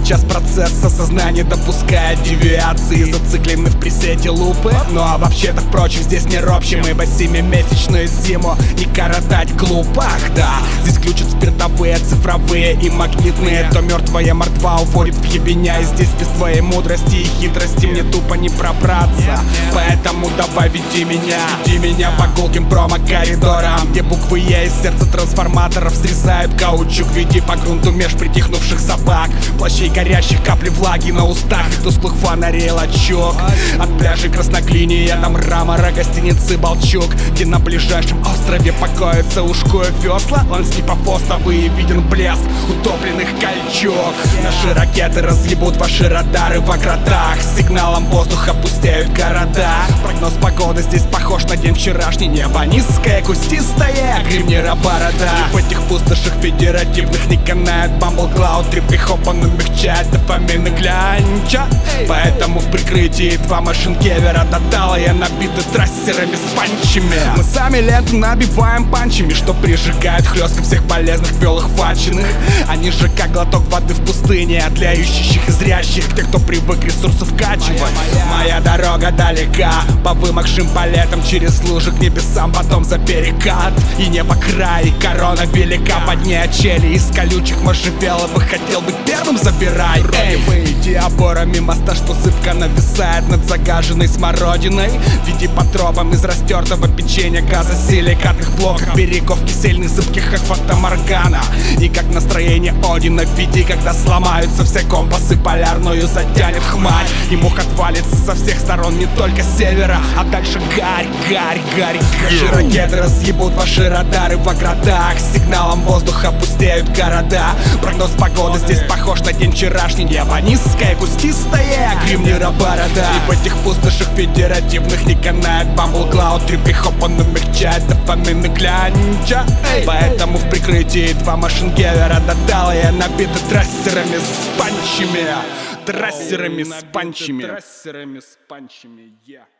сейчас процесс осознания допускает девиации, зациклены в пресете лупы. Ну а вообще-то, впрочем, здесь не ропщим, ибо 7-месячную зиму не коротать в клубах. Да, здесь ключат спиртовые, цифровые и магнитные. То мертвая мордва уводит в ебеня, и здесь без твоей мудрости и хитрости мне тупо не пробраться. Поэтому давай веди меня по гулким промо-коридорам, где буквы Е из сердца трансформаторов срезают каучук. Веди по грунту меж притихнувших собак, плащей горящих, капли влаги на устах и тусклых фонарей лачок. От пляжей красноклиния до мрамора гостиницы Балчук, где на ближайшем острове покоятся ушкуя весла. Ланскипофостовый виден блеск утопленных кольчуг. Наши ракеты разъебут ваши радары в оградах, сигналом воздуха пустеют города. Прогноз погоды здесь похож на день вчерашний. Небо низкое, кустистое, гримнера борода. И в этих пустошах федеративных не канает Бамблклауд. Триппи-хопан умягчает дофамин и клянча. Поэтому в прикрытии два машинкевера додалые набиты трассерами с панчами. Мы сами ленту набиваем панчами, что прижигает хлестко всех полезных белых фальчиных. Они же как глоток воды в пустыне для ищущих и зрящих, тех, кто привык ресурсы вкачивать. Моя дорога далека по вымокшим палетам, через лужи к небесам, потом за перекат. И небо край, и корона велика, под ней очели из колючих можжевеловых. Хотел быть первым, забирай. Веди опорами моста, что зыбко нависает над загаженной смородиной. Веди по тропам из растертого печенья, газа, силикатных блоках, берегов кисельных зыбких, как фотоморгана. И как настроение Одина веди, когда сломаются все компасы, полярную затянет хмарь, и мух отвалится со всех сторон, не только с севера, а дальше гарь. Наши ракеты разъебут ваши радары в оградах, сигналом воздуха пустеют города. Прогноз погоды здесь похож на день вчерашний. Небо низкое, кустистое, гримнера борода. И в этих пустошах федеративных не канает Бамблклауд. Триппи-хопан умягчает дофамин и клянча. Поэтому в прикрытии два машингевера додалые набиты трассерами с панчами. Трассерами с панчами.